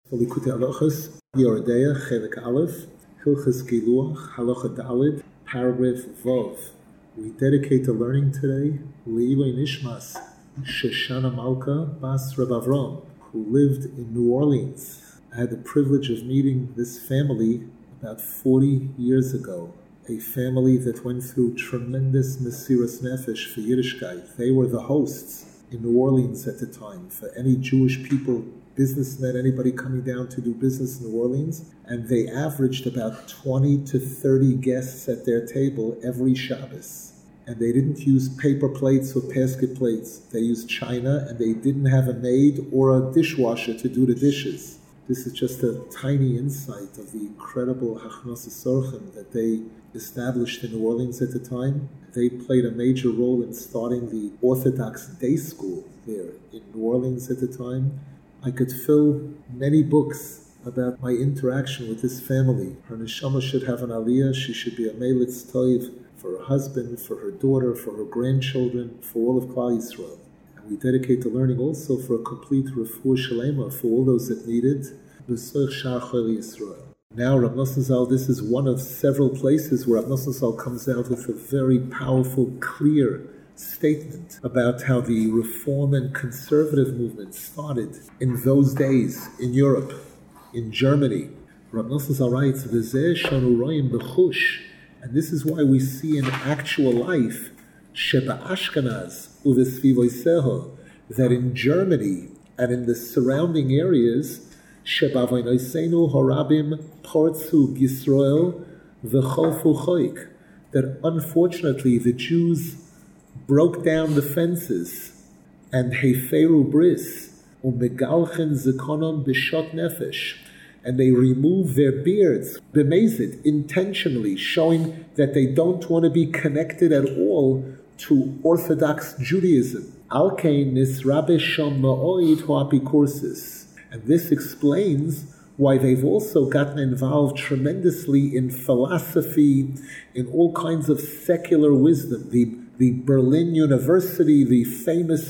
Likutei Halachos, Yoredeya, Chelik Aleph, Hilchos Giluach, Halacha Daled, paragraph Vav. We dedicate the learning today, Leiloi Nishmas, Shoshana Malka Bas Reb Avram, who lived in New Orleans. I had the privilege of meeting this family about 40 years ago, a family that went through tremendous Mesiras Nefesh for Yiddishkeit. They were the hosts in New Orleans at the time for any Jewish people, businessmen, anybody coming down to do business in New Orleans, and they averaged about 20 to 30 guests at their table every Shabbos. And they didn't use paper plates or basket plates. They used china, and they didn't have a maid or a dishwasher to do the dishes. This is just a tiny insight of the incredible Hachnos Sorchim that they established in New Orleans at the time. They played a major role in starting the Orthodox day school there in New Orleans at the time. I could fill many books about my interaction with this family. Her neshama should have an aliyah. She should be a melitz toiv for her husband, for her daughter, for her grandchildren, for all of Klal Yisrael. And we dedicate the learning also for a complete refuah shalema for all those that need it. B'soich shar chol Yisrael. Now, Rav Nosson Zal, this is one of several places where Rav Nosson Zal comes out with a very powerful, clear statement about how the reform and conservative movement started in those days in Europe, in Germany. Rav Nosson Zal writes, "V'zeh shanu roim b'chush," and this is why we see in actual life, sheba Ashkenaz uvesvivoiseho, that in Germany and in the surrounding areas, sheba vaynoseinu horabim portzu Yisrael v'cholfu choik, that unfortunately the Jews broke down the fences and heferu bris umegalchen zikonon b'shot nefesh, and they remove their beards b'mezid, intentionally, showing that they don't want to be connected at all to Orthodox Judaism. Alkein nisrabe shom ma'oid hoapikursis, and this explains why they've also gotten involved tremendously in philosophy, in all kinds of secular wisdom. The Berlin University, the famous,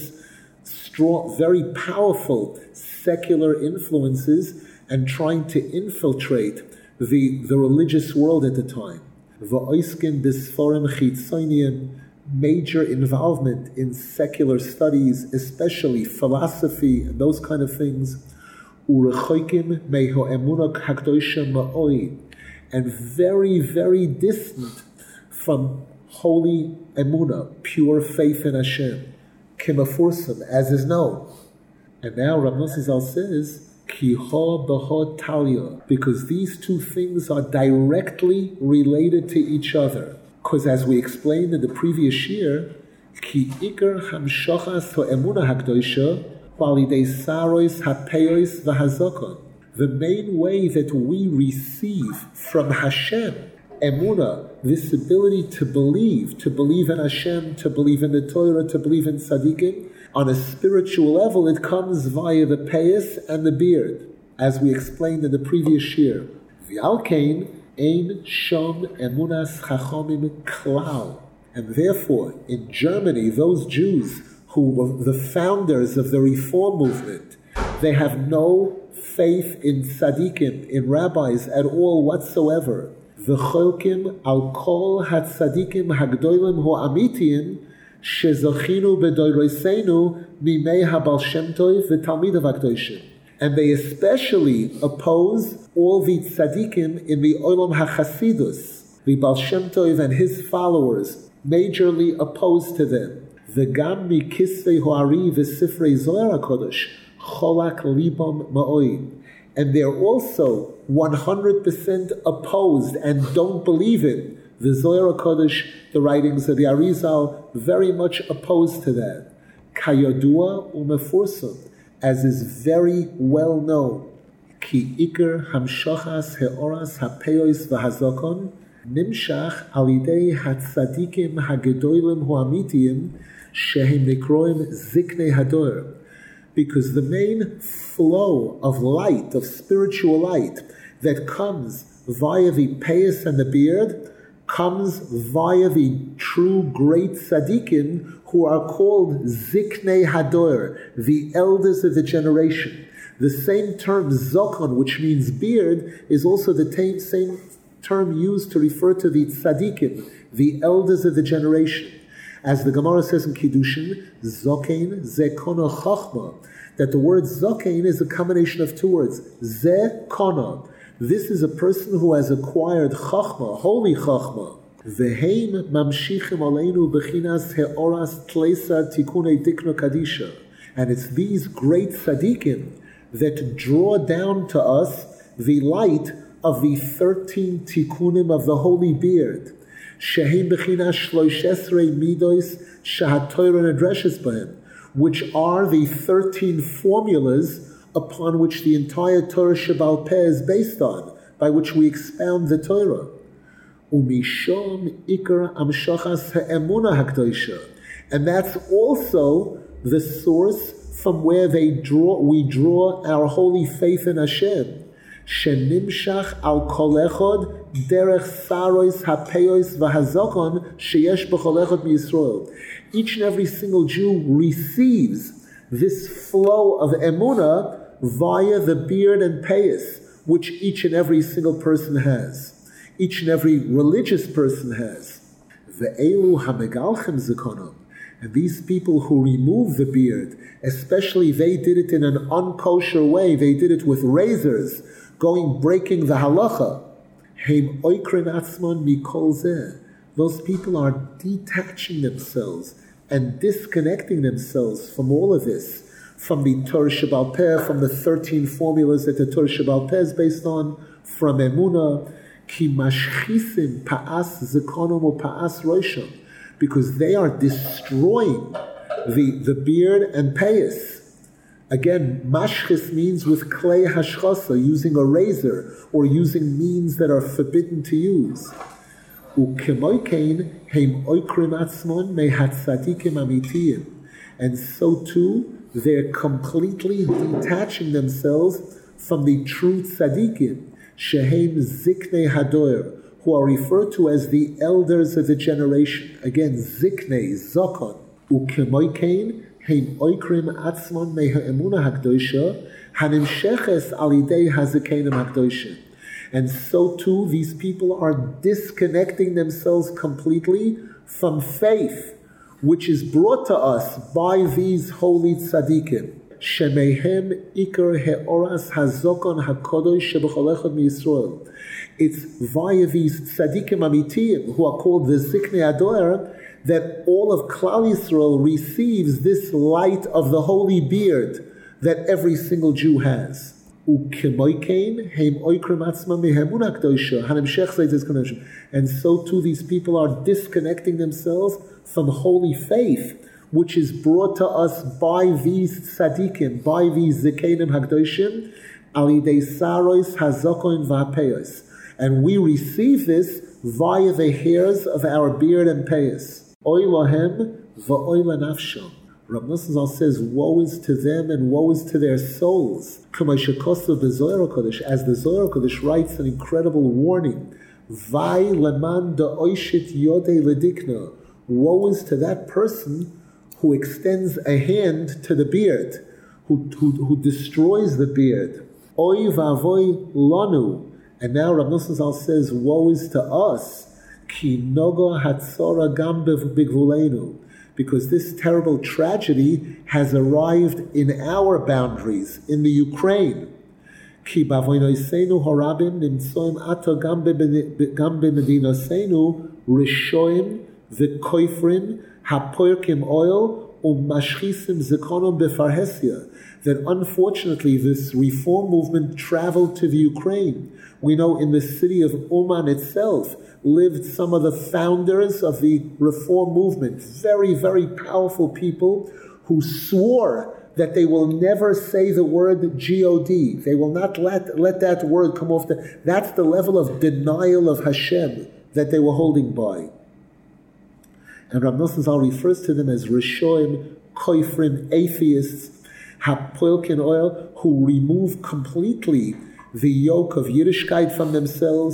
strong, very powerful secular influences, and trying to infiltrate the religious world at the time. V'oiskin bisforim chitzoniim, major involvement in secular studies, especially philosophy and those kind of things. Urechoikim meho emunah hakdosha ma'oi, and very, very distant from holy emunah, pure faith in Hashem, kimafursam, as is known. And now Rav Nosson Zal says, ki ha b'ha talya, because these two things are directly related to each other. Because as we explained in the previous year, ki ikar hamshachas ha'emunah hakdosha validei sarois ha'peos v'hazakon. The main way that we receive from Hashem emunah, this ability to believe in Hashem, to believe in the Torah, to believe in tzaddikim, on a spiritual level, it comes via the payas and the beard, as we explained in the previous year. V'alkein ein shom emunas chachomim klal, and therefore, in Germany, those Jews who were the founders of the Reform movement, they have no faith in tzaddikim, in rabbis at all whatsoever. V'cholkim al kol hatzadikim hagdolim ho'amitiyim shezochinu b'doyroseinu mimei habal shem tov v'talmidav hakdoshim. And they especially oppose all the tzadikim in the olam hachasidus. The Baal Shem Tov and his followers majorly opposed to them. V'gam mikisvei ho'ari v'sifrei Zohar HaKodesh cholak libam ma'oi. And they're also 100% opposed and don't believe in the Zohar HaKodesh, the writings of the Arizal, very much opposed to that. Kayodua umefursum, as is very well known. Ki ikar hamshachas heoras hapeos v'hazakon nimshach alidei hatzadikim hagedolim hoamitiyim shehim nikroim ziknei hador. Because the main flow of light, of spiritual light, that comes via the payas and the beard, comes via the true great tzaddikim who are called Ziknei Hador, the elders of the generation. The same term Zokon, which means beard, is also the same term used to refer to the tzaddikim, the elders of the generation. As the Gemara says in Kiddushin, Zokein Zekono Chachma, that the word Zokein is a combination of two words, Zekono. This is a person who has acquired Chachma, holy Chachma. Veheim mamshichim aleinu bechinas heoras tleisa tikunei dikno kadisha. And it's these great tzaddikim that draw down to us the light of the 13 tikkunim of the holy beard. Sheheim bechinas shloishesrei midos shehatoira nedreshes b'hem, which are the 13 formulas upon which the entire Torah Sheba'al Peh is based on, by which we expound the Torah. Umishom ikar amshachas ha'emuna hakdosha, and that's also the source from where we draw our holy faith in Hashem. Shenimshach al kol echad derech saros hapeyos v'hazokon sheyesh b'chol echad miYisrael. Each and every single Jew receives this flow of emunah via the beard and payas, which each and every single person has, each and every religious person has. Ve'elu hamegalchem zekonom, and these people who remove the beard, especially they did it in an unkosher way, they did it with razors, breaking the halacha. Heim oikrin atzmon mikol zeh. Those people are detaching themselves and disconnecting themselves from all of this, from the Torah Sheba'al Peh, from the 13 formulas that the Torah Sheba'al Peh is based on, from emunah, ki mashchisim pa'as zekonom or pa'as rosham, because they are destroying the beard and payas. Again, mashchis means with klei hashchasa, using a razor or using means that are forbidden to use. Ukemoikein heim oikrim atzmon mehatzadikim amitiyim, and so too they're completely detaching themselves from the true tzaddikim, sheheim ziknei hador, who are referred to as the elders of the generation. Again, ziknei, zokon, ukemoikein heim oikrim atzmon mehaemuna hakdosha hanimsheches alidei hazikenim hakdosha. And so too, these people are disconnecting themselves completely from faith, which is brought to us by these holy tzaddikim. Shemehem ikar heoras hazokon hakodosh shebechol echad miYisrael. It's via these tzaddikim amitiyim, who are called the Ziknei Hador, that all of Klal Yisrael receives this light of the holy beard that every single Jew has. And so too these people are disconnecting themselves from holy faith, which is brought to us by these tzaddikim, by these zikenim hakdoshim, alidei saros hazokon v'hapeyos. And we receive this via the hairs of our beard and payas. Oy lahem v'oy lanafsham. Rav Nosson Zal says, woe is to them and woe is to their souls. As the Zohar HaKadosh writes an incredible warning. Vai leman da'oishit yodei ledikna. Woe is to that person who extends a hand to the beard, who destroys the beard. Oy vavoy lanu. And now Rav Nosson Zal says, woe is to us. Ki noga hatzora gam bigvulenu. Because this terrible tragedy has arrived in our boundaries, in the Ukraine. Ki bavoinoseinu harabim nimtsoim ato gam b'medinoseinu rishoim v'koifrim hapoirkim oil umashchisim zekonom befarhesia. That unfortunately this reform movement traveled to the Ukraine. We know in the city of Uman itself lived some of the founders of the reform movement, very, very powerful people who swore that they will never say the word G-O-D. They will not let that word come off. That's the level of denial of Hashem that they were holding by. And Rav Nosson Zal refers to them as Rishoim, Koifrim, atheists, Hapoilkin oil, who remove completely the yoke of Yiddishkeit from themselves,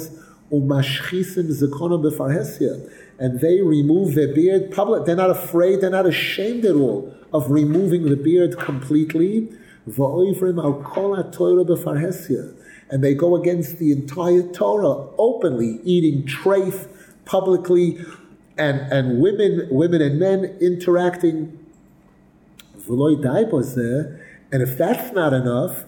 Umashchisim zikonam b'farhesia. And they remove their beard public. They're not afraid, they're not ashamed at all of removing the beard completely. Va'oivrim al kol ha'Torah b'farhesia. And they go against the entire Torah openly, eating treif publicly, and women and men interacting. V'loi dai bozeh. And if that's not enough,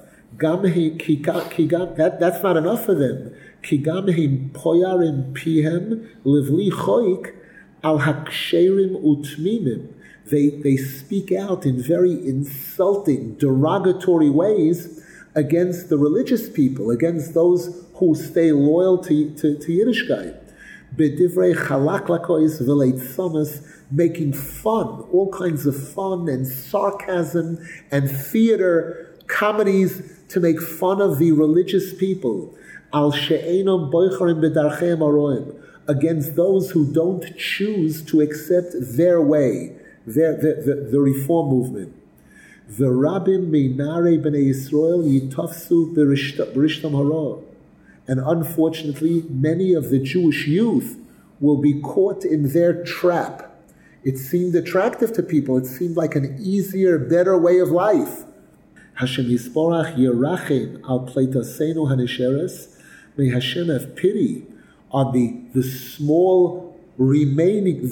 that's not enough for them. Kigamhim poyarim pihem livli choik al haksherim utmimim. They speak out in very insulting, derogatory ways against the religious people, against those who stay loyal to Yiddishkeit. B'divrei chalaklakois v'leitzomas, making fun, all kinds of fun and sarcasm and theater comedies to make fun of the religious people. Al she'enom boicharim b'darcheim aroim, against those who don't choose to accept their way, the reform movement. V'rabim meinarei b'nei Yisrael yitafsu b'rishtam hara. And unfortunately, many of the Jewish youth will be caught in their trap. It seemed attractive to people. It seemed like an easier, better way of life. Hashem Yisborach Yerachem al Pleitasenu Hanisheres. May Hashem have pity on the small remaining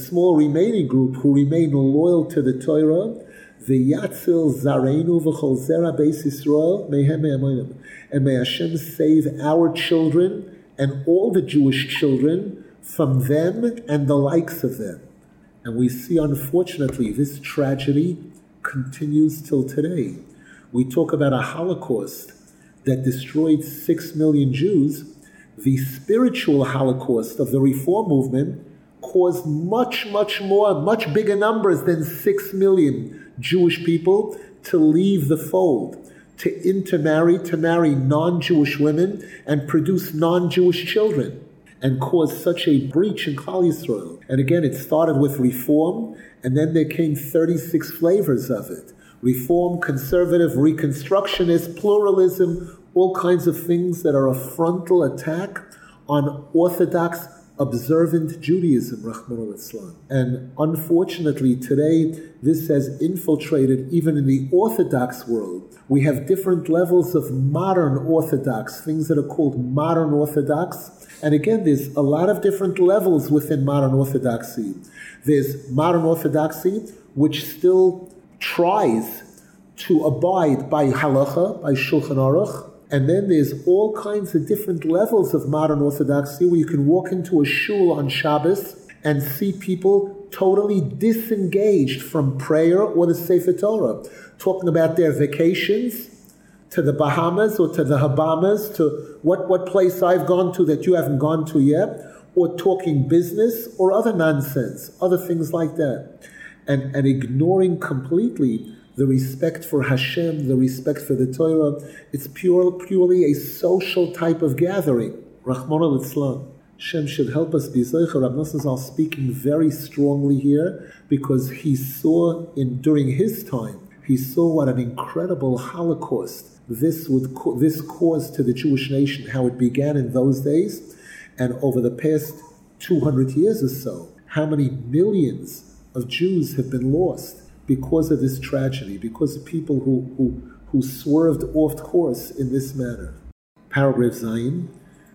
group who remain loyal to the Torah. V'yatzil zareinu v'chol zera beis Yisrael mehem me'amonim. And may Hashem save our children and all the Jewish children from them and the likes of them. And we see, unfortunately, this tragedy continues till today. We talk about a Holocaust that destroyed 6 million Jews. The spiritual Holocaust of the Reform movement caused much bigger numbers than 6 million Jewish people to leave the fold, to intermarry, to marry non-Jewish women and produce non-Jewish children, and cause such a breach in Klal Yisrael. And again, it started with Reform, and then there came 36 flavors of it. Reform, conservative, reconstructionist, pluralism, all kinds of things that are a frontal attack on Orthodox, observant Judaism, Rahman al-Islam. And unfortunately, today, this has infiltrated even in the Orthodox world. We have different levels of modern Orthodox, things that are called modern Orthodox. And again, there's a lot of different levels within modern Orthodoxy. There's modern Orthodoxy, which still tries to abide by halacha, by Shulchan Aruch. And then there's all kinds of different levels of modern Orthodoxy where you can walk into a shul on Shabbos and see people totally disengaged from prayer or the Sefer Torah, talking about their vacations to the Bahamas or to the Habamas, to what place I've gone to that you haven't gone to yet, or talking business or other nonsense, other things like that. And ignoring completely the respect for Hashem, the respect for the Torah. It's purely a social type of gathering. Rahman al-Islam. Hashem should help us be Zeicher. Rav Nosson Zal speaking very strongly here because he saw during his time, he saw what an incredible Holocaust this caused to the Jewish nation, how it began in those days, and over the past 200 years or so, how many millions of Jews have been lost because of this tragedy, because of people who swerved off course in this manner. Paragraph Zayin,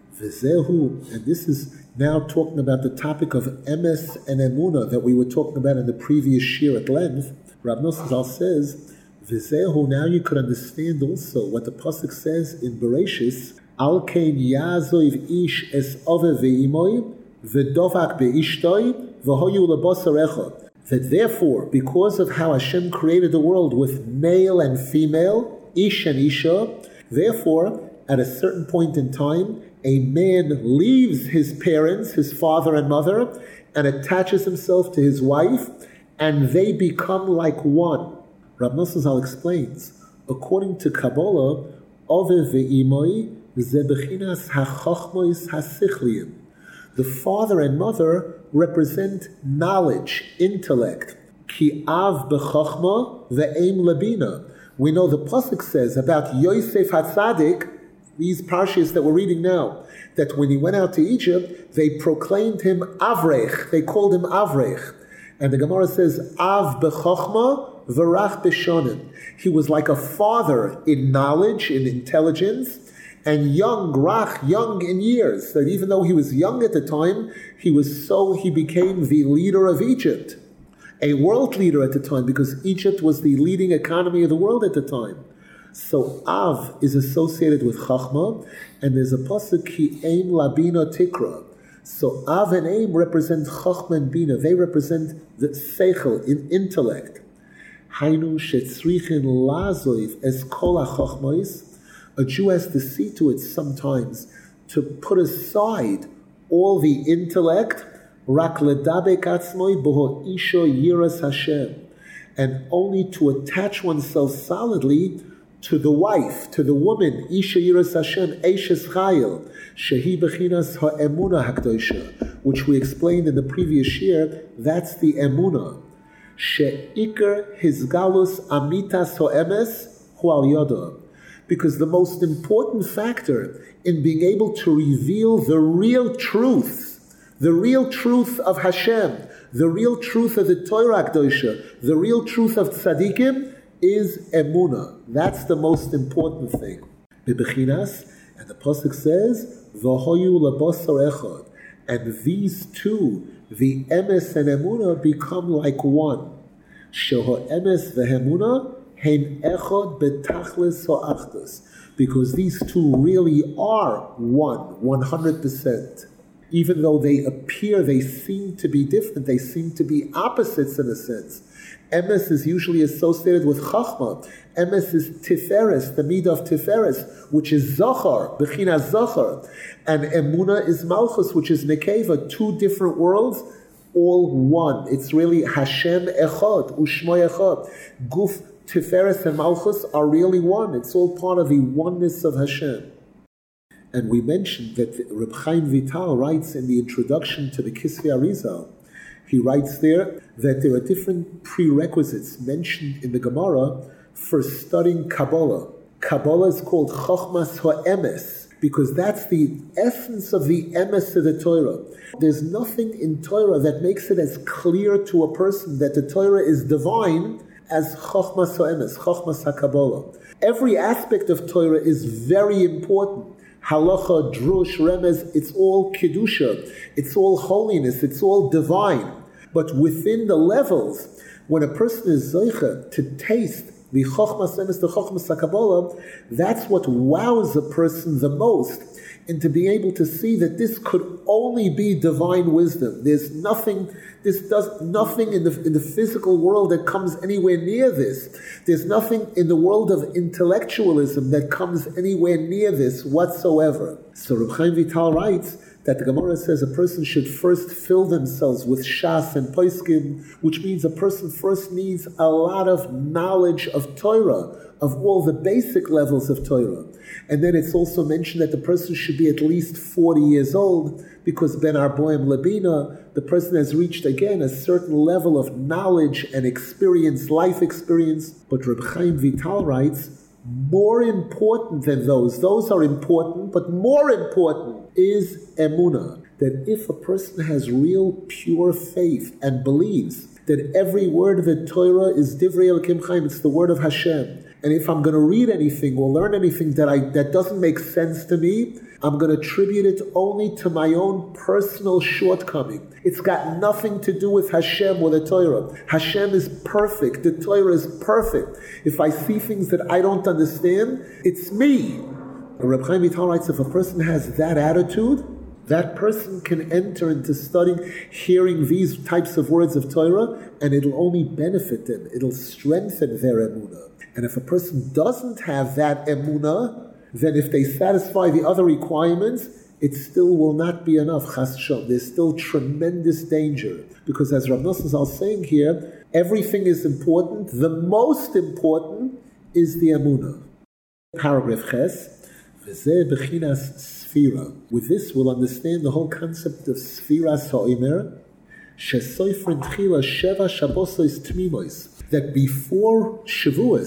V'zehu, and this is now talking about the topic of emes and emunah that we were talking about in the previous shir at length. Rav Nosson Zal says, V'zehu, now you could understand also what the pasuk says in Bereshis, Al kein yazoiv ish es ove ve'imoy, v'dovak be'ishtoi, v'hoyu lebasar echad. That therefore, because of how Hashem created the world with male and female, ish and isha, therefore, at a certain point in time, a man leaves his parents, his father and mother, and attaches himself to his wife, and they become like one. Rav Nosson Zal explains, according to Kabbalah, Ove ve'imoi ze bechinas hachachmois hasichliim. The father and mother represent knowledge, intellect. Ki av b'chachma ve'em labina. We know the pasuk says about Yosef HaTzadik, these parshas that we're reading now, that when he went out to Egypt, they proclaimed him Avrech. They called him Avrech. And the Gemara says, Av b'chochma v'rach b'shonim. He was like a father in knowledge, in intelligence, and young in years. That even though he was young at the time, he became the leader of Egypt. A world leader at the time, because Egypt was the leading economy of the world at the time. So Av is associated with Chachma, and there's a pasuk Ki Eim Labina Tikra. So Av and Eim represent Chachma and Bina. They represent the Seichel, in intellect. Hainu shetzrichin lazoiv es kol hachachmos. A Jew has to see to it sometimes to put aside all the intellect, rak ledabek atzmoi boho isho yiras Hashem, and only to attach oneself solidly to the wife, to the woman, Isha Yiras Hashem, Eishes Chayil, Shehi Bechinas Ha'emuna HaKdosha, which we explained in the previous year. That's the Emuna. She'ikar Hizgalus Amitas Ha'emes Hu'al Yoda. Because the most important factor in being able to reveal the real truth of Hashem, the real truth of the Torah Kedosha, the real truth of Tzadikim, is Emunah. That's the most important thing. Bebechinas, and the pasuk says, V'hoyu lebasar echad, and these two, the emes and Emunah, become like one. Sheho emes v'Emunah heim echad betachlis ha'achdus, because these two really are one, 100%. Even though they seem to be different, they seem to be opposites in a sense. Emes is usually associated with Chachma. Emes is Tiferes, the midah of Tiferes, which is Zachar, Bechinas Zachar. And Emunah is Malchus, which is Nekeva, two different worlds, all one. It's really Hashem Echad, Ushmo Echad. Guf, Tiferes, and Malchus are really one. It's all part of the oneness of Hashem. And we mentioned that Reb Chaim Vital writes in the introduction to the Kisvei Arizal, he writes there that there are different prerequisites mentioned in the Gemara for studying Kabbalah. Kabbalah is called Chochmas HaEmes, because that's the essence of the Emes of the Torah. There's nothing in Torah that makes it as clear to a person that the Torah is divine as Chochmas HaEmes, Chochmas HaKabbalah. Every aspect of Torah is very important. Halacha, Drush, Remez, it's all Kedusha, it's all holiness, it's all divine. But within the levels, when a person is Zoicha to taste the Chochmas Emes, the Chochmas HaKabbalah, that's what wows a person the most, into being able to see that this could only be divine wisdom. There's nothing in the physical world that comes anywhere near this. There's nothing in the world of intellectualism that comes anywhere near this whatsoever. So Reb Chaim Vital writes that the Gemara says a person should first fill themselves with Shas and Poskim, which means a person first needs a lot of knowledge of Torah, of all the basic levels of Torah. And then it's also mentioned that the person should be at least 40 years old, because Ben Arboim Labina, the person has reached again a certain level of knowledge and experience, life experience. But Reb Chaim Vital writes, more important than those are important, but more important is Emunah. That if a person has real pure faith and believes that every word of the Torah is Divrei Elokim Chaim, it's the word of Hashem, and if I'm going to read anything or learn anything that doesn't make sense to me, I'm going to attribute it only to my own personal shortcoming. It's got nothing to do with Hashem or the Torah. Hashem is perfect. The Torah is perfect. If I see things that I don't understand, it's me. And Reb Chaim Vital writes, if a person has that attitude, that person can enter into studying, hearing these types of words of Torah, and it'll only benefit them. It'll strengthen their emunah. And if a person doesn't have that emunah, then if they satisfy the other requirements, it still will not be enough. Chas Shalom. There's still tremendous danger. Because as Rav Nosson Zal is saying here, everything is important. The most important is the emunah. Paragraph Ches. V'zeh bechinas sfira. With this, we'll understand the whole concept of sfiras ha'omer, shesoifrin tchila sheva shabosos tmimos, that before Shavuos,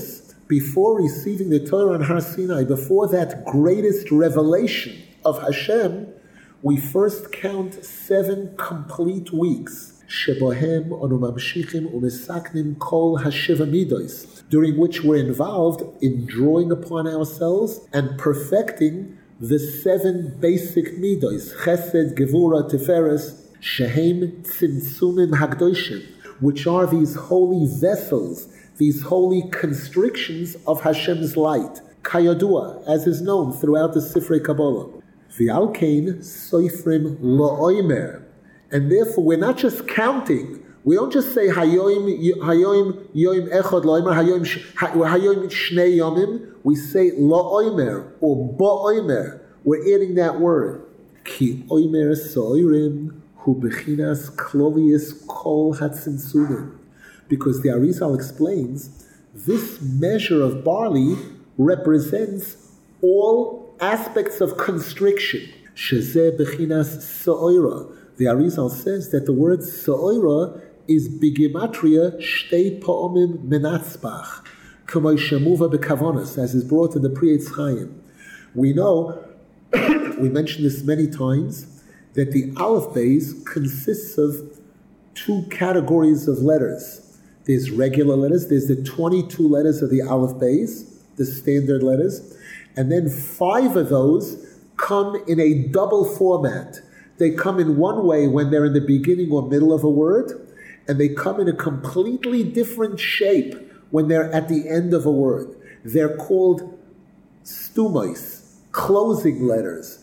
before receiving the Torah on Har Sinai, before that greatest revelation of Hashem, we first count 7 complete weeks, shebohem onu mamshichim umesaknim kol hashiva midos, during which we're involved in drawing upon ourselves and perfecting the 7 basic midos, chesed, gevura, tiferes, shehem tzimtzumim hagdoshim, which are these holy vessels, these holy constrictions of Hashem's light, kayadua, as is known throughout the Sifrei Kabbalah. V'alkein soifrim lo'oimer, and therefore we're not just counting. We don't just say hayoim yoim echad lo'oimer, hayoim shnei yomim. We say lo'oimer or bo'oimer. We're adding that word. Ki oimer soirim hu bechinas klolius kol hatzimtzumim. Because the Arizal explains, this measure of barley represents all aspects of constriction. Shezeh bechinas so'ira. The Arizal says that the word so'ira is bigematria shtei pa'omim menatzbach, k'may shemuva bekavonos, as is brought in the Pri Etz Chaim. We know, we mentioned this many times, that the Aleph Beis consists of 2 categories of letters. There's regular letters, there's the 22 letters of the Aleph Beis, the standard letters, and then 5 of those come in a double format. They come in one way when they're in the beginning or middle of a word, and they come in a completely different shape when they're at the end of a word. They're called stumos, closing letters.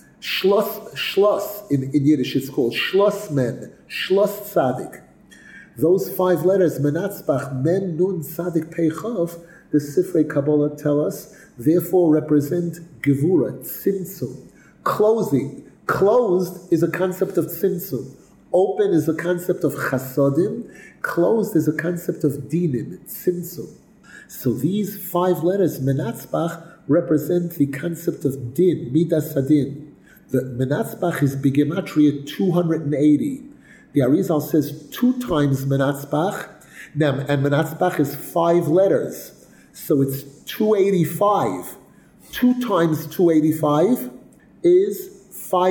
Schloss in Yiddish, it's called Schlossmen, Schloss Tzadik. Those 5 letters, Menatzbach, Men, Nun, Tzadik, Pei, Chav, the Sifrei Kabbalah tell us, therefore represent Gevura, Tzimtzum. Closing. Closed is a concept of Tzimtzum. Open is a concept of Chasodim. Closed is a concept of Dinim, Tzimtzum. So these 5 letters, Menatzbach, represent the concept of Din, Midas Hadin. The Menatzbach is Bigematria 280. The Arizal says 2 times Menatzbach, and Menatzbach is 5 letters. So it's 285. 2 times 285 is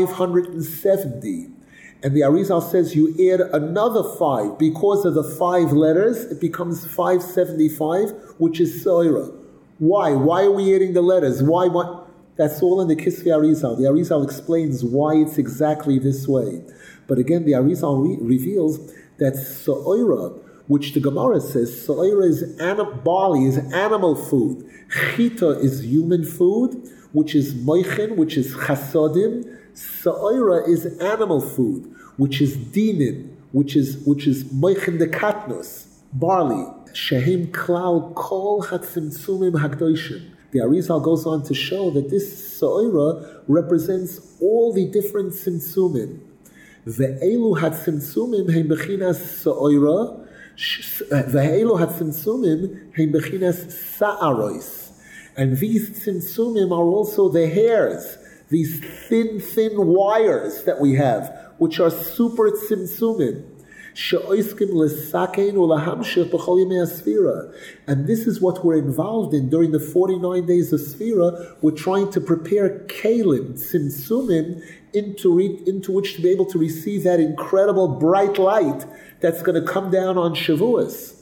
570. And the Arizal says you add another 5. Because of the 5 letters, it becomes 575, which is Soira. Why? Why are we adding the letters? Why? What? That's all in the Kisvei Arizal. The Arizal explains why it's exactly this way. But again, the Arizal reveals that So'ira, which the Gemara says, So'ira is barley, is animal food. Chita is human food, which is moichin, which is chasodim. So'ira is animal food, which is dinin, which is moichin de katnos, barley. Shehem klal kol hatzimtzumim hagdoshim. The Arizal goes on to show that this So'ira represents all the different tzimtzumim. Ve'elu hatzimtzumim heim bechinas So'ira, ve'elu hatzimtzumim heim bechinas sa'arois. And these tzimtzumim are also the hairs, these thin wires that we have, which are super tzimtzumim. And this is what we're involved in during the 49 days of Sfira. We're trying to prepare Kalim, Tzimtzumim, into which to be able to receive that incredible bright light that's going to come down on Shavuos.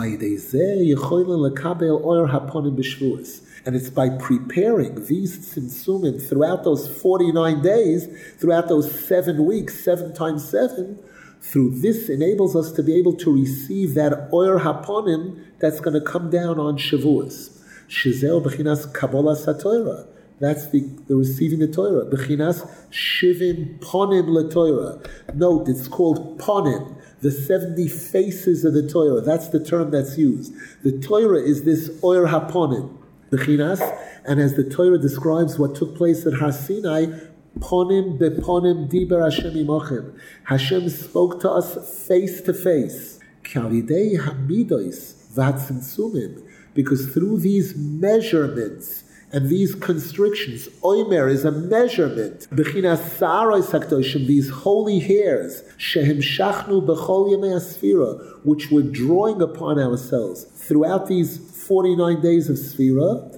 And it's by preparing these Tzimtzumim throughout those 49 days, throughout those 7 weeks, 7 times 7, through this enables us to be able to receive that Oyer Haponim that's going to come down on Shavuos. Shizeo Bechinas Kabbalah Satoira. That's the receiving the Torah. Bechinas Shivim Ponim LeTorah. Note, it's called Ponim, the 70 faces of the Torah. That's the term that's used. The Torah is this Oyer Haponim. Bechinas, and as the Torah describes what took place at Har Sinai, Ponim beponim diber Hashem imochem. Hashem spoke to us face to face. Kalidei hamidos v'hatzimtzumim, because through these measurements and these constrictions, oimer is a measurement. Bechinas sa'aros hakdoshim, these holy hairs, shehem shachnu b'chol yemei asfira, which we're drawing upon ourselves throughout these 49 days of Sfira.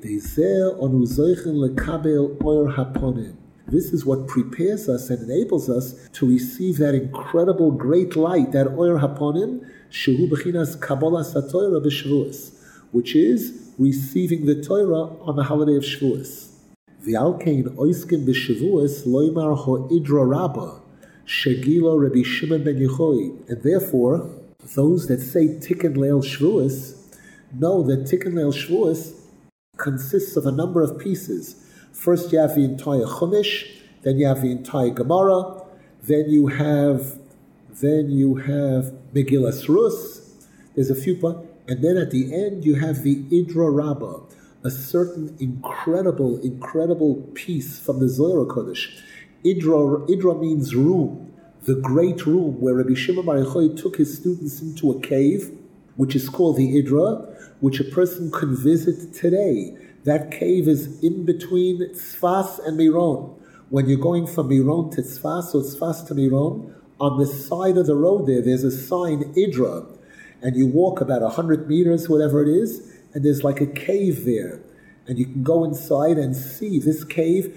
This is what prepares us and enables us to receive that incredible great light, that Oyer Haponim, Shehu Bechinas Kabbalah Satoira B'Shavuos, which is receiving the Torah on the holiday of Shavuos. V'alkein oiskim b'Shavuos loymar ho'idra rabba shegilo Rabbi Shimon ben Yochai. And therefore, those that say Tikkun Leil Shavuos know that Tikkun Leil Shavuos consists of a number of pieces. First you have the entire Chumash, then you have the entire Gemara, then you have Megillas Rus, there's a few parts, and then at the end you have the Idra Rabbah, a certain incredible piece from the Zohar Kodesh. Idra means room, the great room where Rabbi Shimon bar Yochai took his students into a cave, which is called the Idra, which a person can visit today. That cave is in between Tzfas and Miron. When you're going from Miron to Tzfas or Tzfas to Miron, on the side of the road there's a sign, Idra, and you walk about 100 meters, whatever it is, and there's like a cave there. And you can go inside and see this cave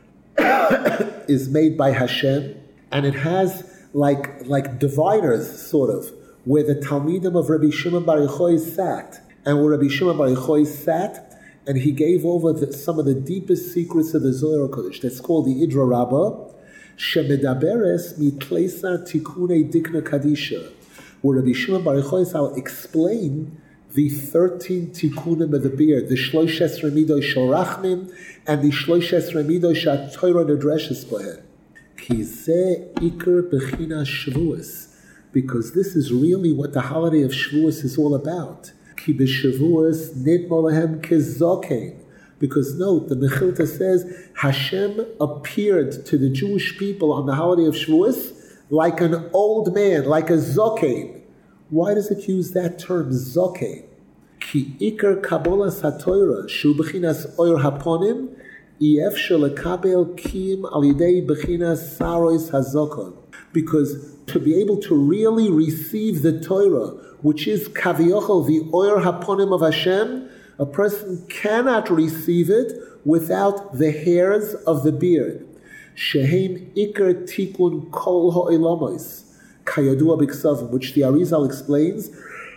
is made by Hashem, and it has like dividers, sort of, where the Talmidim of Rabbi Shimon bar Yochai sat. And where Rabbi Shimon bar Yochai sat, and he gave over some of the deepest secrets of the Zohar Kodesh. That's called the Idra Rabbah, Shemedaberes mitleisar tikunei dikna kadisha, where Rabbi Shimon bar Yochai will explain the 13 tikkunim of the beard, the shloishes remidoy shorachnim, and the shloishes remidoy shatoira nedreshes bohen. Ki ze ikar bechina Shavuos, because this is really what the holiday of Shavuos is all about. Ki b'Shavuos nidmo lahem kezokein. Because note, the Mechilta says, Hashem appeared to the Jewish people on the holiday of Shavuos like an old man, like a zokein. Why does it use that term, zokein? Ki ikar kabbalah satoira shu b'chinas oyer haponim efshar lekabel kim al yidei b'chinas sarois hazokon. Because to be able to really receive the Torah, which is kaviochel, the oyer haponim of Hashem, a person cannot receive it without the hairs of the beard. Shehem ikar tikun kol ha'olamos, kayadua b'ksavim, which the Arizal explains.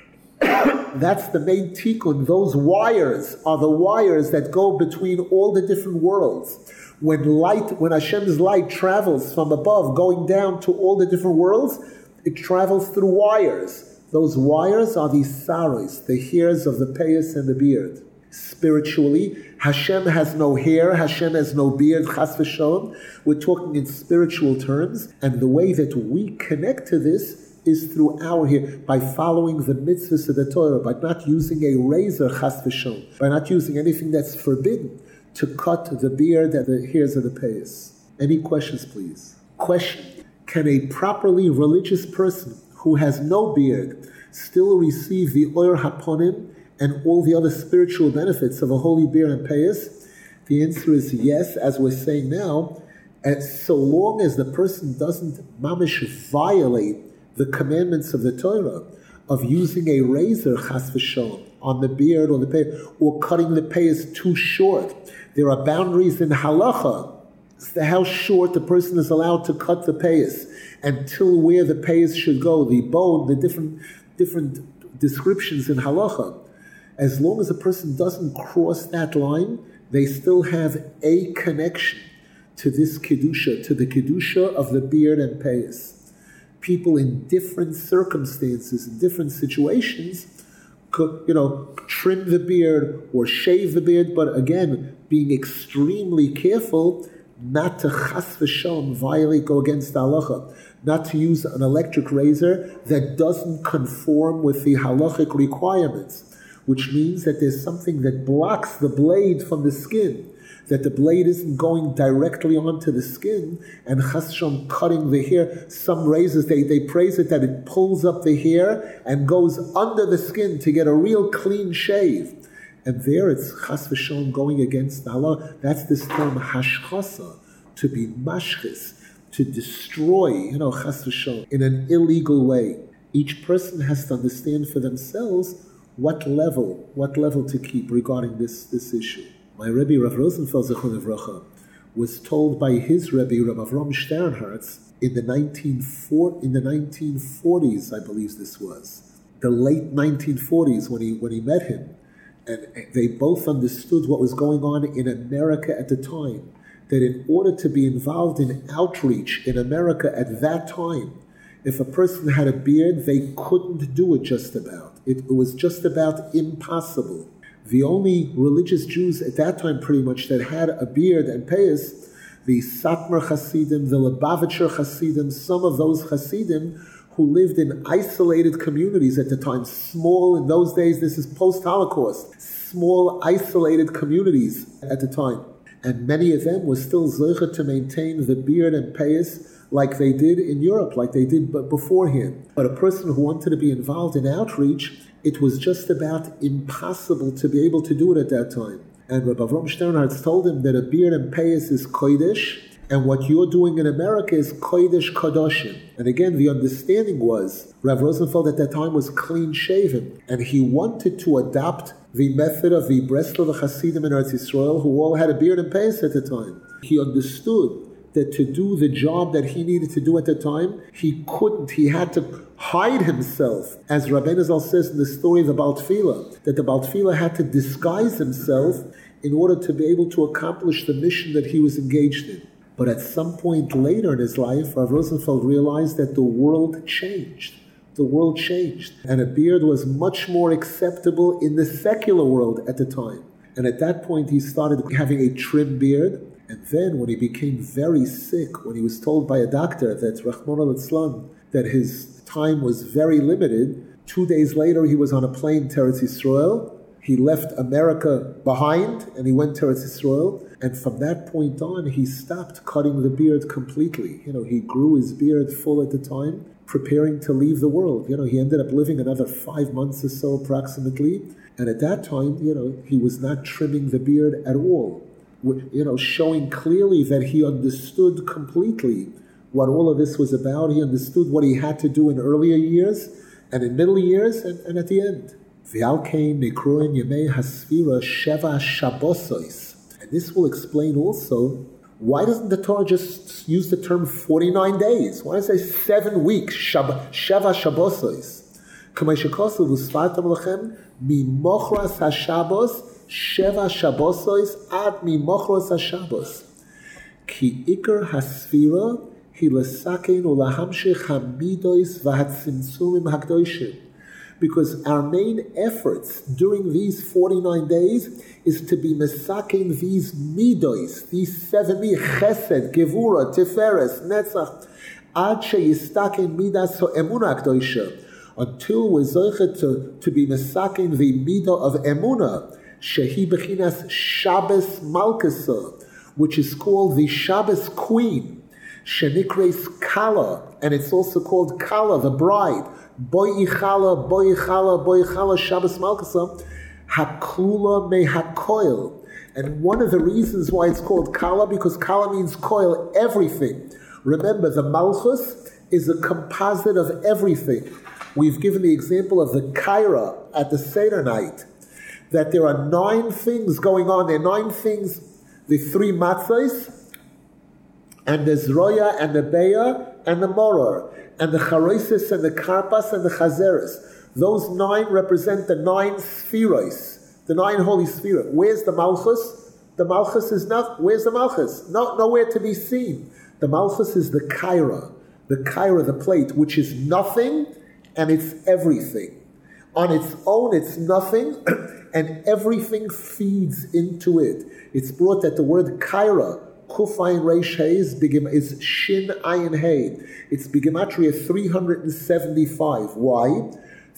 That's the main tikkun. Those wires are the wires that go between all the different worlds. When Hashem's light travels from above, going down to all the different worlds, it travels through wires. Those wires are the saros, the hairs of the payas and the beard. Spiritually, Hashem has no hair, Hashem has no beard, chas v'shalom. We're talking in spiritual terms, and the way that we connect to this is through our hair, by following the mitzvahs of the Torah, by not using a razor, chas v'shalom, by not using anything that's forbidden to cut the beard and the hairs of the payas. Any questions, please? Question: can a properly religious person who has no beard still receive the oyer haponim and all the other spiritual benefits of a holy beard and payas? The answer is yes, as we're saying now, and so long as the person doesn't mamish violate the commandments of the Torah of using a razor, chas v'shalom, on the beard or the payas, or cutting the payas too short. There are boundaries in halacha as to how short the person is allowed to cut the payas, until where the payas should go, the bone, the different descriptions in halacha. As long as a person doesn't cross that line, they still have a connection to this kedusha, to the kedusha of the beard and payas. People in different circumstances, in different situations, could, trim the beard or shave the beard, but again, being extremely careful not to chas v'shalom violate, go against the halacha, not to use an electric razor that doesn't conform with the halachic requirements, which means that there's something that blocks the blade from the skin, that the blade isn't going directly onto the skin, and chas v'shalom cutting the hair. Some razors, they praise it that it pulls up the hair and goes under the skin to get a real clean shave. And there it's chas v'shalom going against the halal. That's this term hashchasa, to be mashchis, to destroy, chas v'shalom, in an illegal way. Each person has to understand for themselves what level to keep regarding this issue. My Rebbe Rav Rosenfeld Zechron Livracha was told by his Rebbe Rav Avram Sternhartz in the 1940s, I believe this was, the late 1940s when he met him, and they both understood what was going on in America at the time, that in order to be involved in outreach in America at that time, if a person had a beard, they couldn't do it just about. It was just about impossible. The only religious Jews at that time pretty much that had a beard and payas, the Satmar Hasidim, the Lubavitcher Hasidim, some of those Hasidim who lived in isolated communities at the time, small, in those days, this is post-Holocaust, small isolated communities at the time. And many of them were still zeicher to maintain the beard and payas like they did in Europe, like they did beforehand. But a person who wanted to be involved in outreach, it was just about impossible to be able to do it at that time. And Rabbi Avram Sternhartz told him that a beard and payas is kodesh, and what you're doing in America is kodesh kadoshim. And again, the understanding was, Rav Rosenfeld at that time was clean-shaven, and he wanted to adopt the method of the Breslov Hasidim in Eretz Yisrael, who all had a beard and payas at the time. He understood that to do the job that he needed to do at the time, he couldn't. He had to hide himself. As Rabbeinu Zal says in the story of the Baal Tefillah, that the Baal Tefillah had to disguise himself in order to be able to accomplish the mission that he was engaged in. But at some point later in his life, Rav Rosenfeld realized that the world changed. The world changed. And a beard was much more acceptable in the secular world at the time. And at that point, he started having a trim beard. And then when he became very sick, when he was told by a doctor that Rahman al-Islam, that his time was very limited, 2 days later he was on a plane to Eretz Yisrael. He left America behind and he went to Eretz Yisrael. And from that point on, he stopped cutting the beard completely. He grew his beard full at the time, preparing to leave the world. He ended up living another 5 months or so approximately. And at that time, he was not trimming the beard at all. Showing clearly that he understood completely what all of this was about. He understood what he had to do in earlier years and in middle years and at the end. And this will explain also, why doesn't the Torah just use the term 49 days? Why does it say 7 weeks, Sheva Shabbosos? Mimochras HaShabbos Sheva Shabbosos ad mimochros HaShabbos. Ki ikar hasfira hi lesakein ulahamshich hamidos v'hatzimtzumim hakdoshim. Because our main efforts during these 49 days is to be mesakein these midos, these 7 chesed, gevura, tiferes, netzach, ad sheyistakein midas ha'emunah hakdosha, until we're zoichet to be mesakein the midah of emunah, Shehi Bechinas Shabbos Malkasa, which is called the Shabbos Queen, Shenikres Kala, and it's also called Kala, the bride. Boi Chala, Shabbos Malkasa, Haklula Me Hakoil. And one of the reasons why it's called Kala, because Kala means coil, everything. Remember, the Malchus is a composite of everything. We've given the example of the Kaira at the Seder night, that there are 9 things going on. There are 9 things, the 3 matzahs, and the zroya, and the beya, and the moror, and the charosis, and the karpas, and the chazeres. Those 9 represent the 9 spheros, the 9 holy spheros. Where's the malchus? The malchus is not, where's the malchus? Nowhere to be seen. The malchus is the kaira, the plate, which is nothing, and it's everything. On its own, it's nothing, and everything feeds into it. It's brought that the word kaira, kuf ayin reish hey, is shin ayin hey. It's bigematria 375. Why?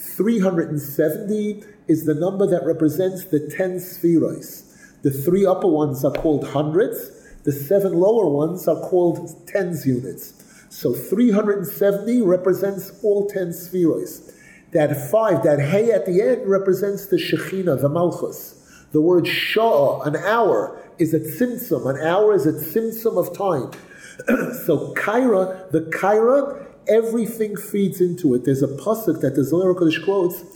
370 is the number that represents the 10 spheros. The 3 upper ones are called hundreds. The 7 lower ones are called tens units. So 370 represents all 10 spheros. That 5, that hey at the end, represents the Shekhinah, the Malchus. The word Sha'ah, an hour, is a tzimtzum. An hour is a tzimtzum of time. So Kaira, the Kaira, everything feeds into it. There's a pasuk that the Zohar Kodesh quotes,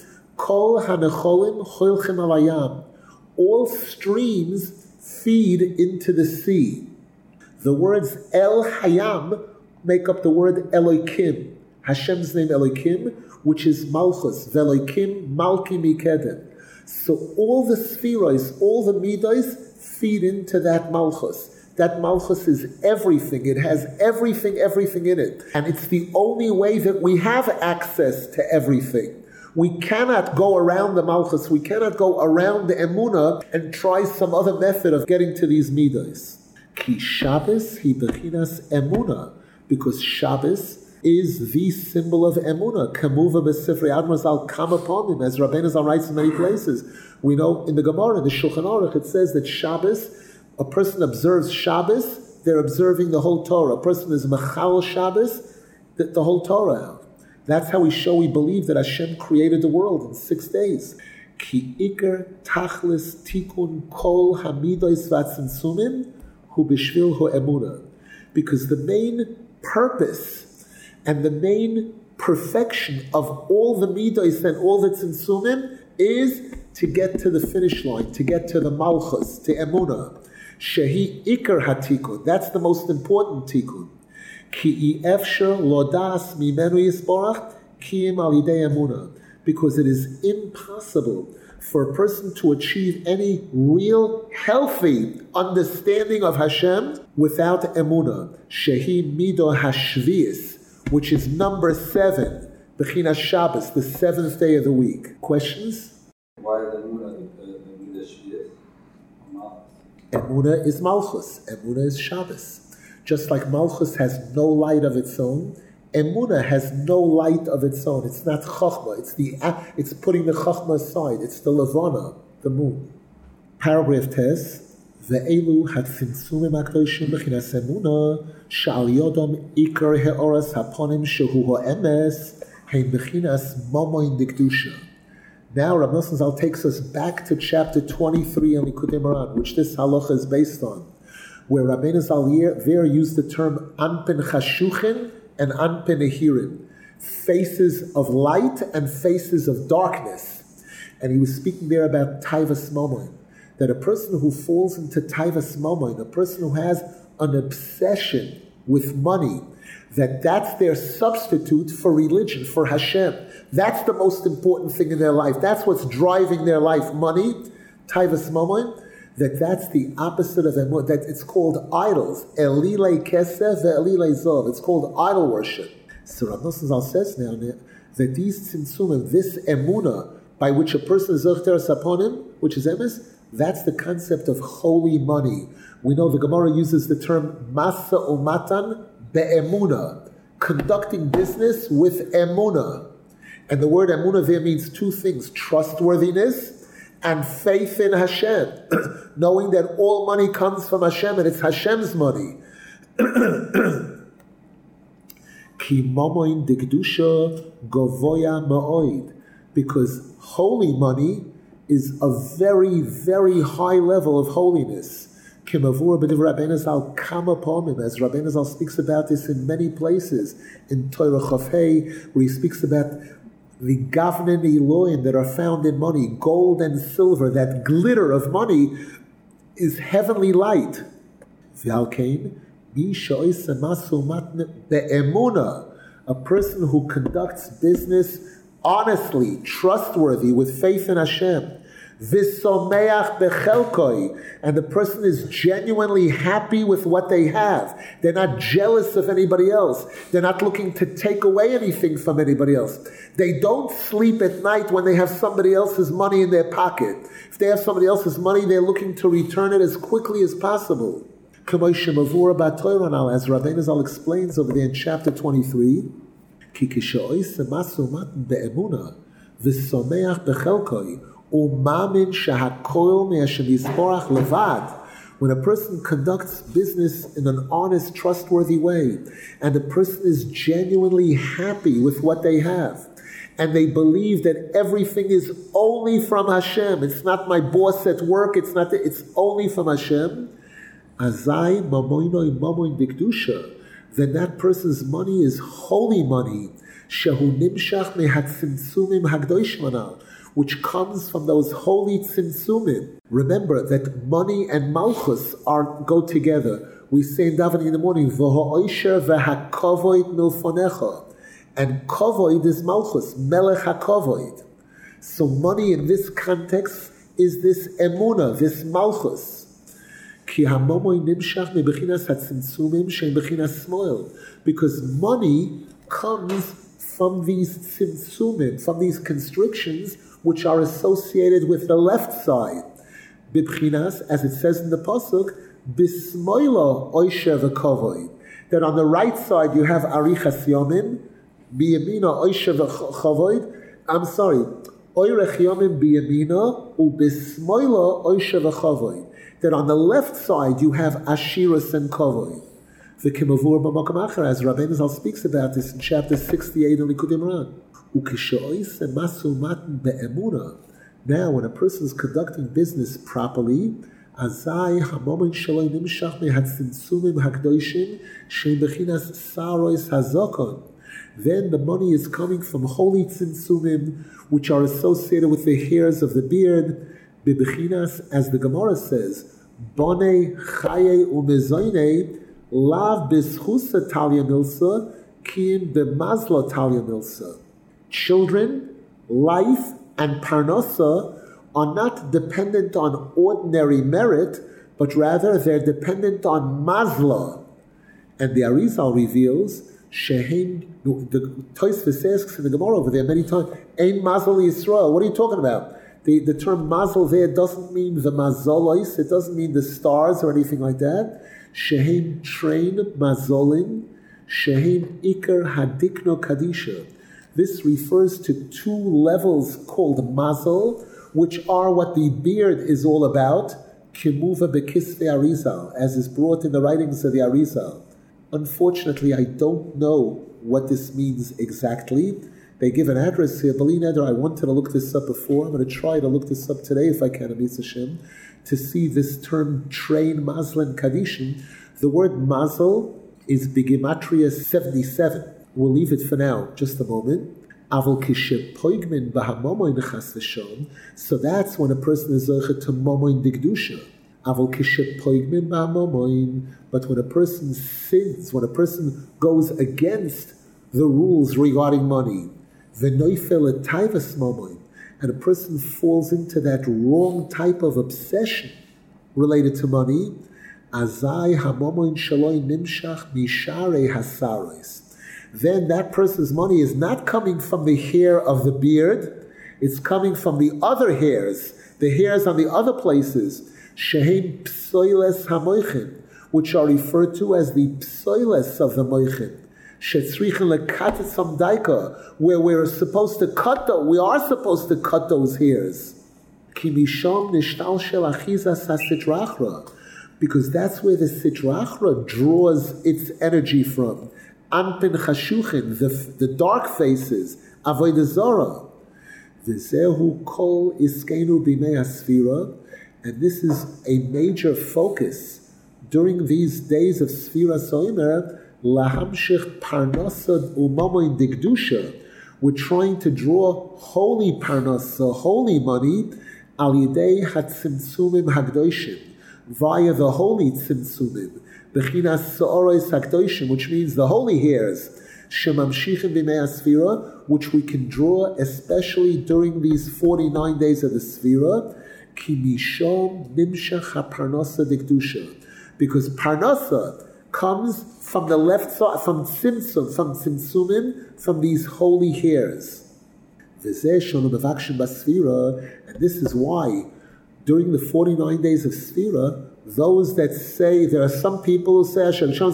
Kol hanecholim choilchem al hayam. All streams feed into the sea. The words El Hayam make up the word Elokim, Hashem's name Elokim, which is Malchus, Velokim Malki Mikedem. So all the spheros, all the midos feed into that Malchus. That Malchus is everything. It has everything in it. And it's the only way that we have access to everything. We cannot go around the Malchus. We cannot go around the Emunah and try some other method of getting to these midos. Ki Shabbos hi bechinas Emunah, because Shabbos is the symbol of Emunah. Kamuva b'sifrei Admor come upon him, as Rabbeinu Zal writes in many places. We know in the Gemara, in the Shulchan Aruch, it says that Shabbos, a person observes Shabbos, they're observing the whole Torah. A person is Machal Shabbos, the whole Torah. That's how we believe that Hashem created the world in 6 days. Ki Iker Tachlis Tikun Kol Hamidos Vatzimtzumim Hu B'Shvil Hu Emunah. Because the main purpose and the main perfection of all the midos and all the tzimtzumim is to get to the finish line, to get to the malchus, to emunah. Shehi ikar hatikun. That's the most important tikun. Ki efsher lodas mimenu yisborach kiim alidei emunah. Because it is impossible for a person to achieve any real, healthy understanding of Hashem without emunah. Shehi mido hashvius, which is number 7, Bechinas Shabbos, the 7th day of the week. Questions? Why is emunah the shvius? Emunah is Malchus. Emunah is Shabbos. Just like Malchus has no light of its own, Emunah has no light of its own. It's not Chochmah. It's putting the Chochmah aside. It's the Levana, the moon. Paragraph test. Ve'elu hatzimtzumim hakdoshim b'chinas emunah she'al yodom ikar he'oras haponim shehu ha'emes hein b'chinas momoin dikdusha. Now Rav Nosson Zal takes us back to chapter 23 in Likutei Moharan, which this halacha is based on, where Rabbeinu Zal there used the term anpen chashuchin and anpen ehirim, faces of light and faces of darkness. And he was speaking there about taivas momoin, that a person who falls into taivas momoin, a person who has an obsession with money, that's their substitute for religion, for Hashem. That's the most important thing in their life. That's what's driving their life, money, taivas momoin. That's the opposite of emunah. That it's called idols. Elilei kesef ve'elilei zov. It's called idol worship. So Rav Nosson Zal says now that these tzimtzumim, this emunah, by which a person is zochter saponim, which is emes, that's the concept of holy money. We know the Gemara uses the term masa umatan be'emunah, conducting business with emunah. And the word emunah there means 2 things: trustworthiness and faith in Hashem, knowing that all money comes from Hashem and it's Hashem's money. Ki momoin dikdusha govoya ma'oid, because holy money is a very, very high level of holiness. Kimavur b'div Rabbeinu Zal come upon him, as Rabbeinu Zal speaks about this in many places, in Torah Chafei, where he speaks about the gavnen Elohim that are found in money, gold and silver, that glitter of money is heavenly light. V'alkein, a person who conducts business honestly, trustworthy, with faith in Hashem. V'someach bechelkoi, and the person is genuinely happy with what they have. They're not jealous of anybody else. They're not looking to take away anything from anybody else. They don't sleep at night when they have somebody else's money in their pocket. If they have somebody else's money, they're looking to return it as quickly as possible. As Rabbeinu Zal explains over there in chapter 23, Ki kishois be'emunah v'someach bechelkoi u'mamin shehakol me'ashem yisborach levad. When a person conducts business in an honest, trustworthy way, and the person is genuinely happy with what they have, and they believe that everything is only from Hashem, it's not my boss at work, it's only from Hashem, azai mamoinoi mamoin dikdusha, then that person's money is holy money, shehu nimshach mehatzimtzumim hagdosh manal, which comes from those holy tzimtzumim. Remember that money and malchus go together. We say in davening in the morning, V'ha'osher v'ha'kavoid milfonecha. And kavoid is malchus, melech ha'kavoid. So money in this context is this emuna, this malchus. Ki hamomoy nimshach mebechinas hatzimtzumim shein bechinas smoil. Because money comes from these tzimtzumim, from these constrictions which are associated with the left side. Bibchinas, as it says in the pasuk, bismoila oisher v'kavoid. That on the right side you have arichas yomim, biyamina oisher v'kavoid. I'm sorry, oirech yomim biyamina ubismoila oisher v'kavoid. That on the left side you have ashiras and kavoid. The Kimavur B'Makam Acher, as Rabbeinu Zal speaks about this in chapter 68 in Likutei Moharan. Now, when a person is conducting business properly, then the money is coming from holy tzimtzumim, which are associated with the hairs of the beard. As the Gemara says, Bonei chaye umezoinei lav bischusa talia milsa kim b'mazla talia milsa. Children, life, and parnasa are not dependent on ordinary merit, but rather they're dependent on mazla. And the Arizal reveals, Shehem, the Tosfos asks in the Gemara over there many times, Ein mazal Yisrael. What are you talking about? The term mazal there doesn't mean the mazolos, it doesn't mean the stars or anything like that. Shehem train mazolin, shehem ikar hadikno kadisha. This refers to two levels called mazal, which are what the beard is all about, kimuva bekisve Arizal, as is brought in the writings of the Arizal. Unfortunately, I don't know what this means exactly. They give an address here, Bali Neder. I wanted to look this up before. I'm going to try to look this up today if I can, Amiz Hashem, to see this term train mazlan kadishin. The word mazel is Bigimatria 77. We'll leave it for now, just a moment. So that's when a person is zoche to momoin digdusha. But when a person sins, when a person goes against the rules regarding money, and a person falls into that wrong type of obsession related to money, then that person's money is not coming from the hair of the beard, it's coming from the other hairs, the hairs on the other places, shehem psoiles hamoichin, which are referred to as the psoiles of the moichin, shetzrichen lekatetzam daika, where we're supposed to cut we are supposed to cut those hairs. Ki misham nishtal shel achizas hasitrachra, because that's where the sitrachra draws its energy from. Anpin chashuchin, the dark faces, avodah zara. V'zehu kol iskenu b'mei hasfira, and this is a major focus during these days of Sfira Soimer, lahamshich parnasad umamoin digdusha. We're trying to draw holy parnasa, holy money, al yidei hatzimtzumim hagdoshim, via the holy tzimtzumim, bechinas sa'oros hagdoshim, which means the holy hairs, shemamshichim b'mei hasfira, which we can draw especially during these 49 days of the Sfira, ki mishom nimshach haparnasa digdusha. Because parnasa comes from the left side, from tzimtzumim, from these holy hairs. And this is why, during the 49 days of Sfira, those that say, there are some people who say,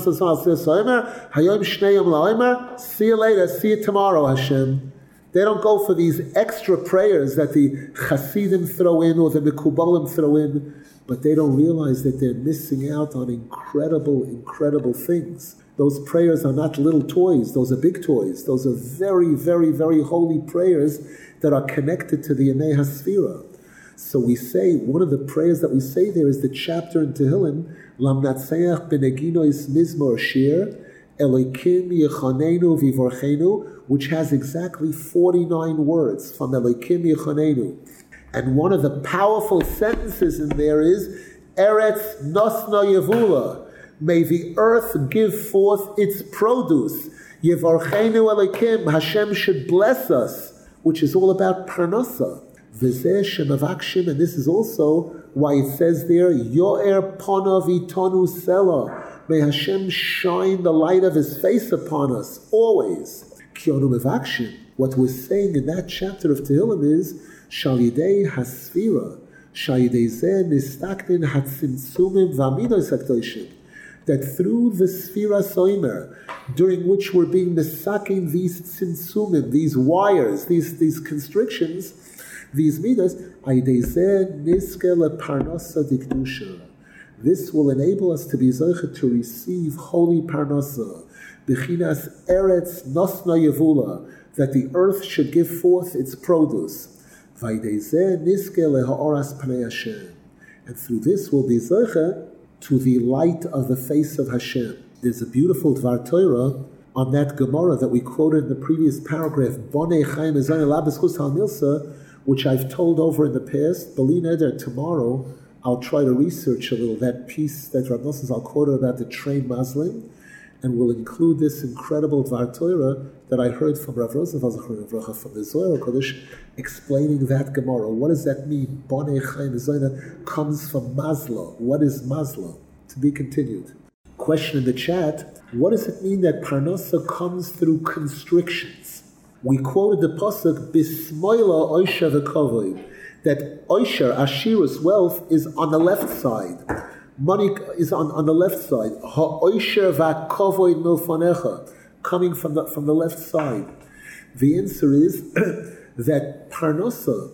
see you later, see you tomorrow, Hashem. They don't go for these extra prayers that the Hasidim throw in or the Mekubalim throw in, but they don't realize that they're missing out on incredible, incredible things. Those prayers are not little toys, those are big toys. Those are very, very, very holy prayers that are connected to the Yemei HaSfira. So we say, one of the prayers that we say there is the chapter in Tehillim, Lam Natseach Beneginois Mizmor Shir, Elokim Yechonenu Vivorchenu, which has exactly 49 words from Elokim Yechonenu. And one of the powerful sentences in there is, Eretz Nosna Yevula, may the earth give forth its produce. Yevarchenu Elokim, Hashem should bless us, which is all about Parnasa. V'zeh shemavakshim, and this is also why it says there, Yo'er Pona Vitonu Sela, may Hashem shine the light of His face upon us, always. Kionu Mevakshim, what we're saying in that chapter of Tehillim is, Shal Yidei Hasfira, Shal Yidei Zeh Nistaknin Hatzimtzumim V'amidos HaKdoshim, that through the Sfira Soimer, during which we're being misaking these tzimtzumim, these wires, these constrictions, these midas, this will enable us to be zoche to receive holy parnasa, bechinas eretz nosna yevula, that the earth should give forth its produce. And through this we'll be zoche to the light of the face of Hashem. There's a beautiful Dvar Torah on that Gemara that we quoted in the previous paragraph, Bonei Chaim Ezayim Labeskos HaMilsa, which I've told over in the past. B'li neder, tomorrow I'll try to research a little that piece that Rav Nosson Zal quoted about the trained Muslim, and we'll include this incredible Dvar Torah that I heard from Rav Rosenfeld from the Zohar Kodesh, explaining that Gemara. What does that mean? Bonei Chaim Ezayim comes from Mazla. What is Mazla? To be continued. Question in the chat, what does it mean that Parnasa comes through constrictions? We quoted the pasuk Bismoila Oisha v'Kavod, that Oisha, Ashira's wealth, is on the left side. Money is on the left side. Ha-Oisha v'Kavod milfanecha, coming from the left side. The answer is that Parnasa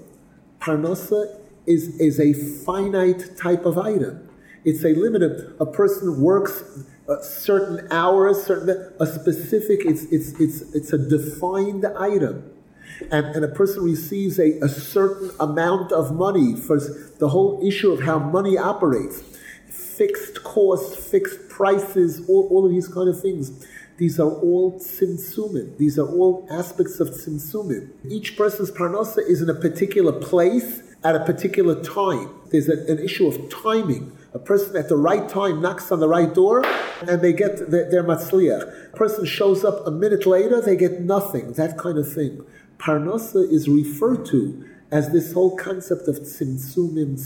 is a finite type of item. It's a limited. A person works certain hours, a specific. It's a defined item, and a person receives a certain amount of money for the whole issue of how money operates. Fixed costs, fixed prices, all of these kind of things. These are all tzimtzumim. These are all aspects of tzimtzumim. Each person's parnasa is in a particular place at a particular time. There's an issue of timing. A person at the right time knocks on the right door and they get their matzliach. A person shows up a minute later, they get nothing. That kind of thing. Parnasa is referred to as this whole concept of tzimtzumim.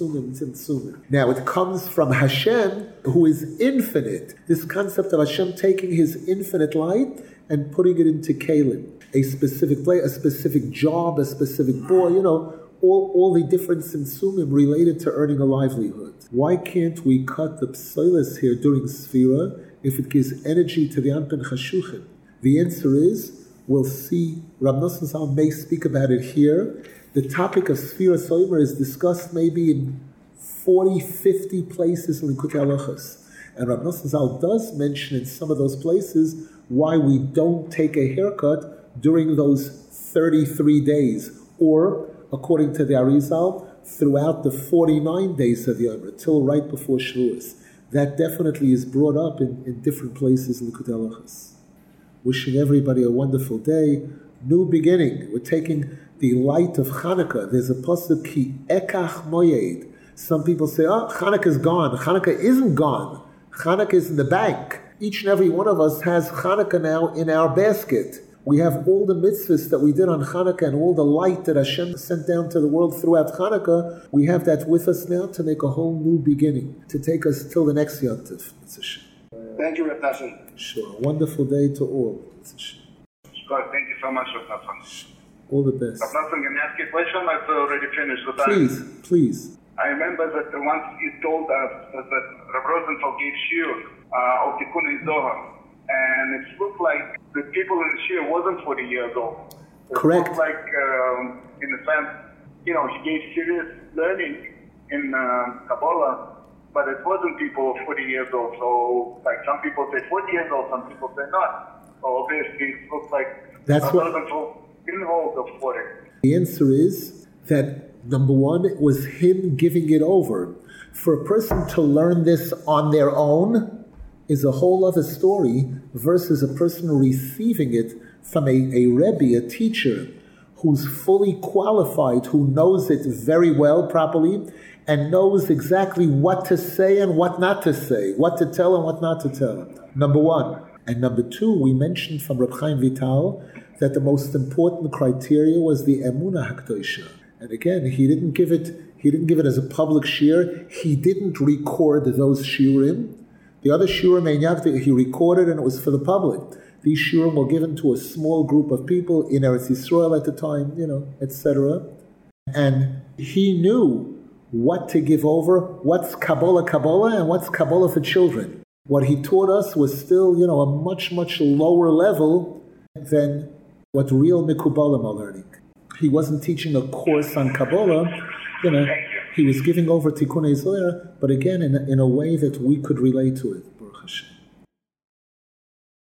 Now it comes from Hashem, who is infinite. This concept of Hashem taking His infinite light and putting it into kelim. A specific place, a specific job, a specific boy, all the different tzimtzumim related to earning a livelihood. Why can't we cut the psoilis here during Sfira if it gives energy to the Anpin Chashuchim? The answer is, we'll see, Rav Nosson Zal may speak about it here. The topic of Sfira Soimer is discussed maybe in 40, 50 places in Likutei Halachos. And Rav Nosson Zal does mention in some of those places why we don't take a haircut during those 33 days, or according to the Arizal, throughout the 49 days of Yom, till right before Shavuos. That definitely is brought up in different places in Likutei Halachos. Wishing everybody a wonderful day. New beginning. We're taking the light of Hanukkah. There's a pasuk, Ki Ekach Moyed. Some people say, Hanukkah is gone. Hanukkah isn't gone. Hanukkah is in the bank. Each and every one of us has Hanukkah now in our basket. We have all the mitzvahs that we did on Hanukkah and all the light that Hashem sent down to the world throughout Hanukkah. We have that with us now to make a whole new beginning, to take us till the next Yom Tov. Thank you, Rav Nosson. Sure. Wonderful day to all. Scott, thank you so much, Rav Nosson. All the best. Rav Nosson, can I ask you a question? I've already finished the time. Please. I remember that once you told us that Rav Rosenfeld gave shiur of Tikkun Zohar, and it looked like the people in the shiur wasn't 40 years old. Correct. It looked like, in a sense, he gave serious learning in Kabbalah, but it wasn't people 40 years old. So, like, some people say 40 years old, some people say not. So obviously it looks like Rav Rosenfeld didn't hold the 40. The answer is that, number one, it was him giving it over. For a person to learn this on their own, is a whole other story versus a person receiving it from a Rebbe, a teacher, who's fully qualified, who knows it very well properly, and knows exactly what to say and what not to say, what to tell and what not to tell. Number one. And number two, we mentioned from Reb Chaim Vital that the most important criteria was the Emunah HaKdosha. And again, he didn't give it as a public shiur. He didn't record those shiurim. The other shiurim, he recorded and it was for the public. These shiurim were given to a small group of people in Eretz Yisrael at the time, etc. And he knew what to give over, what's Kabbalah, and what's Kabbalah for children. What he taught us was still, a much, much lower level than what real Mikubalim are learning. He wasn't teaching a course on Kabbalah, he was giving over Tikkunei Zohar, but again, in a way that we could relate to it, Baruch Hashem.